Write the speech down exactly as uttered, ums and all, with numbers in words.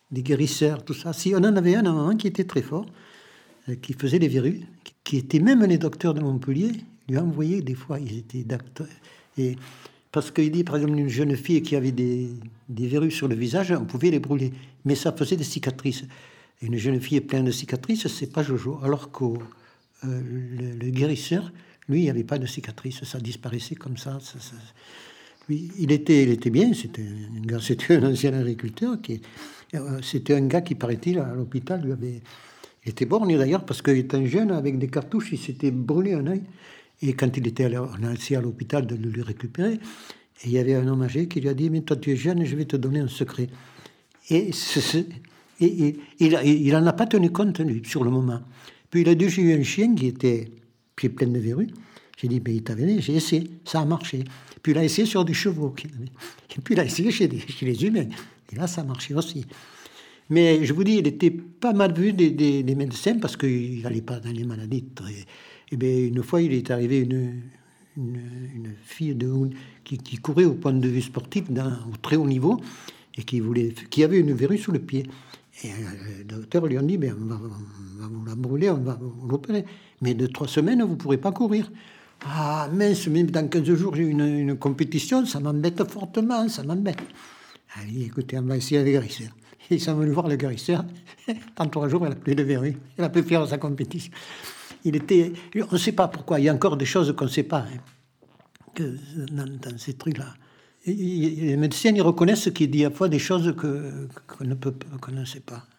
des guérisseurs, tout ça. Si on en avait un à un moment qui était très fort, euh, qui faisait des verrues, qui, qui était même les docteurs de Montpellier, lui envoyaient des fois, ils étaient docteurs. Et parce qu'il dit, par exemple, une jeune fille qui avait des, des verrues sur le visage, on pouvait les brûler, mais ça faisait des cicatrices. Et une jeune fille pleine de cicatrices, c'est pas Jojo. Alors que euh, le, le guérisseur, lui, il n'y avait pas de cicatrices, ça disparaissait comme ça. ça, ça. Lui, il était, il était bien, c'était un gars, c'était un ancien agriculteur. Qui, euh, c'était un gars qui, paraît-il, à l'hôpital, lui avait... Il était borné d'ailleurs, parce qu'il était un jeune, avec des cartouches, il s'était brûlé un œil. Et quand il était allé, on a essayé à l'hôpital de le récupérer, et il y avait un homme âgé qui lui a dit « Mais toi, tu es jeune, je vais te donner un secret. » Et, ce, ce, et, et il n'en a pas tenu compte, lui, sur le moment. Puis il a dit « J'ai eu un chien qui était pied plein de verrues. » J'ai dit « Ben, il t'avait dit, j'ai essayé, ça a marché. » Puis il a essayé sur des chevaux. Et puis il a essayé chez, des, chez les humains. Et là, ça a marché aussi. Mais je vous dis, il était pas mal vu des, des, des médecins parce qu'il n'allait pas dans les maladies très... Et bien, une fois, il est arrivé une, une, une fille de, qui, qui courait au point de vue sportif dans, au très haut niveau et qui, voulait, qui avait une verrue sous le pied. Et le docteur lui a dit, ben, on, va, on va vous la brûler, on va vous l'opérer. Mais de trois semaines, vous ne pourrez pas courir. Ah mince, même dans quinze jours, j'ai une, une compétition, ça m'embête fortement, ça m'embête. Ah, il dit, écoutez, on va essayer avec le guérisseur. Ils sont venus voir le guérisseur. En trois jours, elle a plus de verrue. Elle a pu faire sa compétition. Il était, on ne sait pas pourquoi. Il y a encore des choses qu'on ne sait pas hein, que dans, dans ces trucs-là. Et, et, les médecins ils reconnaissent qu'il y a des fois des choses que, qu'on ne peut, qu'on ne sait pas.